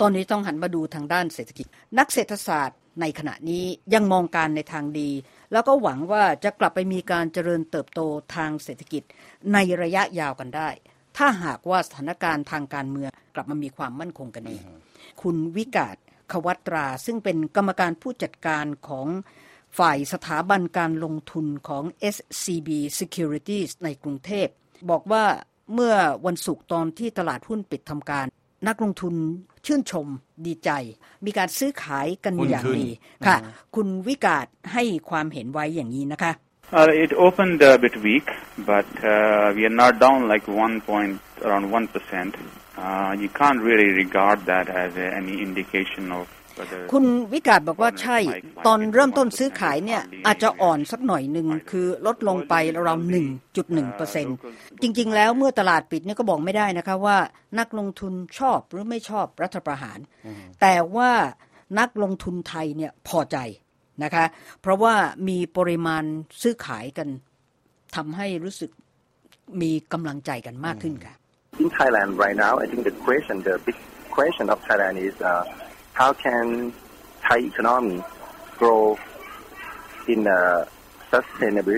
ตอนนี้ต้องหันมาดูทางด้านเศรษฐกิจนักเศรษฐศาสตร์ในขณะนี้ยังมองการในทางดีแล้วก็หวังว่าจะกลับไปมีการเจริญเติบโตทางเศรษฐกิจในระยะยาวกันได้ถ้าหากว่าสถานการณ์ทางการเมืองกลับมามีความมั่นคงกันเองคุณวิกาศขวัตราซึ่งเป็นกรรมการผู้จัดการของฝ่ายสถาบันการลงทุนของ SCB Securities ในกรุงเทพบอกว่าเมื่อวันศุกร์ตอนที่ตลาดหุ้นปิดทำการนักลงทุนชื่นชมดีใจมีการซื้อขายกันอย่างดีค่ะคุณวิกาศให้ความเห็นไว้อย่างนี้นะคะ It opened a bit weak, but we are not down like around 1%. You can't really regard that as any indication of คุณวิกาศบอกว่าใช่ตอนเริ่มต้นซื้อขายเนี่ยอาจจะอ่อนสักหน่อยนึงคือลดลงไปราว 1.1% จริงๆแล้วเมื่อตลาดปิดเนี่ยก็บอกไม่ได้นะคะว่านักลงทุนชอบหรือไม่ชอบรัฐประหารแต่ว่านักลงทุนไทยเนี่ยพอใจนะคะเพราะว่ามีปริมาณซื้อขายกันทำให้รู้สึกมีกำลังใจกันมากขึ้นค่ะ In Thailand right now, I think the big question of Thailand is how can Thai economy grow in a sustainable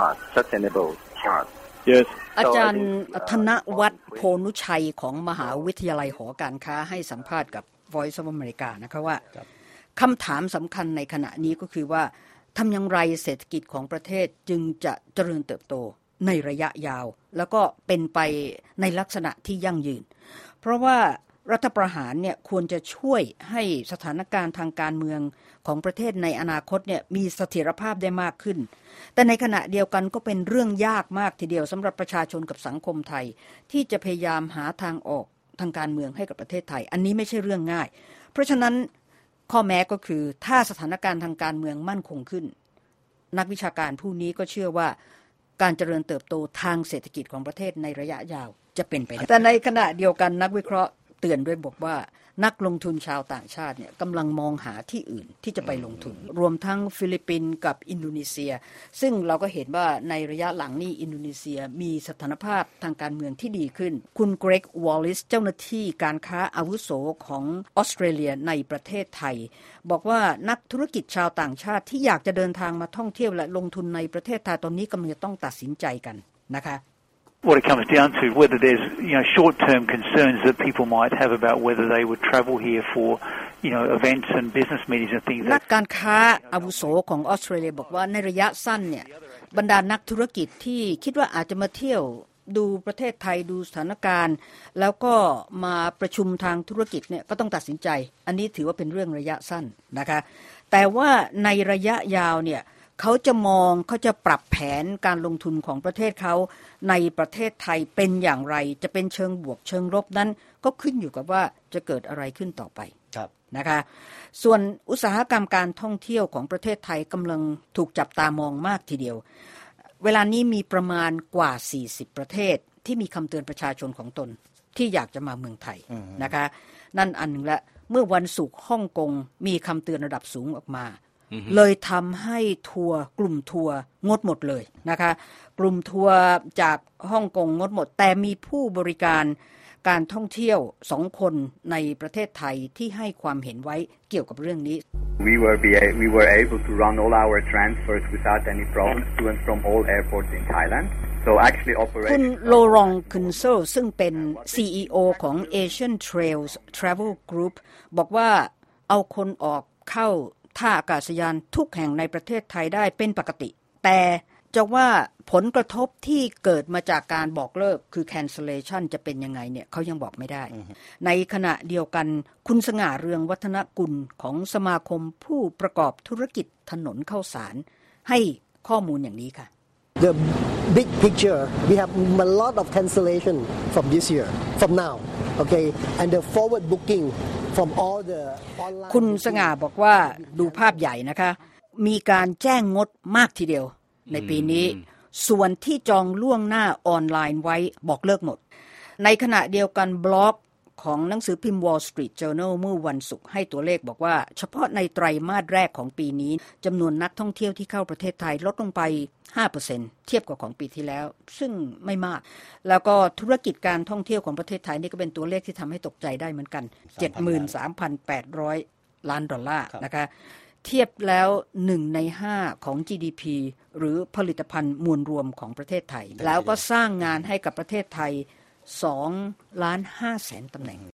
path? Yes. อาจารย์ธนวัฒน์โพนุชัยของมหาวิทยาลัยหอการค้าให้สัมภาษณ์กับ Voice of America นะคะว่าคำถามสำคัญในขณะนี้ก็คือว่าทำอย่างไรเศรษฐกิจของประเทศจึงจะเจริญเติบโตในระยะยาวแล้วก็เป็นไปในลักษณะที่ยั่งยืนเพราะว่ารัฐประหารเนี่ยควรจะช่วยให้สถานการณ์ทางการเมืองของประเทศในอนาคตเนี่ยมีเสถียรภาพได้มากขึ้นแต่ในขณะเดียวกันก็เป็นเรื่องยากมากทีเดียวสำหรับประชาชนกับสังคมไทยที่จะพยายามหาทางออกทางการเมืองให้กับประเทศไทยอันนี้ไม่ใช่เรื่องง่ายเพราะฉะนั้นข้อแม้ก็คือถ้าสถานการณ์ทางการเมืองมั่นคงขึ้นนักวิชาการผู้นี้ก็เชื่อว่าการเจริญเติบโตทางเศรษฐกิจของประเทศในระยะยาวจะเป็นไปได้แต่ในขณะเดียวกันนักวิเคราะห์เตือนด้วยบอกว่านักลงทุนชาวต่างชาติเนี่ยกำลังมองหาที่อื่นที่จะไปลงทุนรวมทั้งฟิลิปปินส์กับอินโดนีเซียซึ่งเราก็เห็นว่าในระยะหลังนี้อินโดนีเซียมีสถานภาพทางการเมืองที่ดีขึ้นคุณเกรกวอลลิสเจ้าหน้าที่การค้าอาวุโสของออสเตรเลียในประเทศไทยบอกว่านักธุรกิจชาวต่างชาติที่อยากจะเดินทางมาท่องเที่ยวและลงทุนในประเทศไทยตอนนี้กำลังจะต้องตัดสินใจกันนะคะ What it comes down to, whether there's short-term concerns that people might have about whether they would travel here for events and business meetings and things. นักการค้าอาวุโสของออสเตรเลียบอกว่าในระยะสั้นเนี่ยบรรดานักธุรกิจที่คิดว่าอาจจะมาเที่ยวดูประเทศไทยดูสถานการณ์แล้วก็มาประชุมทางธุรกิจเนี่ยก็ต้องตัดสินใจอันนี้ถือว่าเป็นเรื่องระยะสั้นนะคะแต่ว่าในระยะยาวเนี่ยเขาจะปรับแผนการลงทุนของประเทศเขาในประเทศไทยเป็นอย่างไรจะเป็นเชิงบวกเชิงลบนั้นก็ขึ้นอยู่กับว่าจะเกิดอะไรขึ้นต่อไปนะคะส่วนอุตสาหกรรมการท่องเที่ยวของประเทศไทยกำลังถูกจับตามองมากทีเดียวเวลานี้มีประมาณกว่า40ประเทศที่มีคำเตือนประชาชนของตนที่อยากจะมาเมืองไทยนะคะนั่นอันหนึ่งละเมื่อวันศุกร์ฮ่องกงมีคำเตือนระดับสูงออกมาเลยทำให้กลุ่มทัวร์งดหมดเลยนะคะกลุ่มทัวร์จากฮ่องกงงดหมดแต่มีผู้บริการการท่องเที่ยว2คนในประเทศไทยที่ให้ความเห็นไว้เกี่ยวกับเรื่องนี้ We were able to run all our transfers without any problems to and from all airports in Thailand. So actually คุณโลรองคุนโซซึ่งเป็น CEO ของ Asian Trails Travel Group บอกว่าเอาคนออกเข้าท่าอากาศยานทุกแห่งในประเทศไทยได้เป็นปกติแต่จะว่าผลกระทบที่เกิดมาจากการบอกเลิกคือ cancellation จะเป็นยังไงเนี่ยเขายังบอกไม่ได้ในขณะเดียวกันคุณสง่าเรืองวัฒนกุลของสมาคมผู้ประกอบธุรกิจถนนข้าวสารให้ข้อมูลอย่างนี้ค่ะ The big picture we have a lot of cancellation from this year from now okay and the forward booking from all the online คุณสง่าบอกว่าดูภาพใหญ่นะคะมีการแจ้งงดมากทีเดียวในปีนี้ส่วนที่จองล่วงหน้าออนไลน์ไว้บอกเลิกหมดในขณะเดียวกันบล็อกของหนังสือพิมพ์ Wall Street Journal เมื่อวันศุกร์ให้ตัวเลขบอกว่าเฉพาะในไตรมาสแรกของปีนี้จำนวนนักท่องเที่ยวที่เข้าประเทศไทยลดลงไป 5% เทียบกับของปีที่แล้วซึ่งไม่มากแล้วก็ธุรกิจการท่องเที่ยวของประเทศไทยนี่ก็เป็นตัวเลขที่ทำให้ตกใจได้เหมือนกัน 73,800 ล้านดอลลาร์นะคะเทียบแล้ว1ใน5ของ GDP หรือผลิตภัณฑ์มวลรวมของประเทศไทยแล้วก็สร้างงานให้กับประเทศไทย2.5 ล้านตำแหน่ง